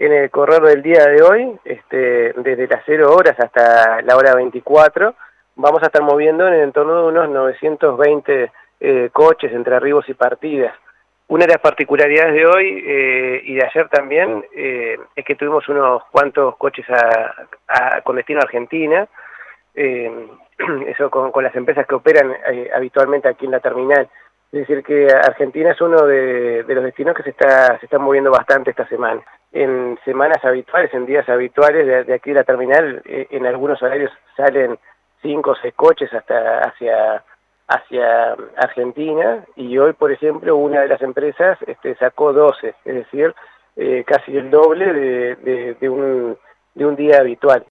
en el correr del día de hoy, desde las 0 horas hasta la hora 24, vamos a estar moviendo en el entorno de unos 920 coches entre arribos y partidas. Una de las particularidades de hoy y de ayer también es que tuvimos unos cuantos coches con destino a Argentina, eso con las empresas que operan habitualmente aquí en la terminal. Es decir, que Argentina es uno de los destinos que se está moviendo bastante esta semana. En semanas habituales, en días habituales de aquí de la terminal, en algunos horarios salen 5 o 6 coches hacia Argentina, y hoy, por ejemplo, una de las empresas sacó 12, es decir, casi el doble de un día habitual.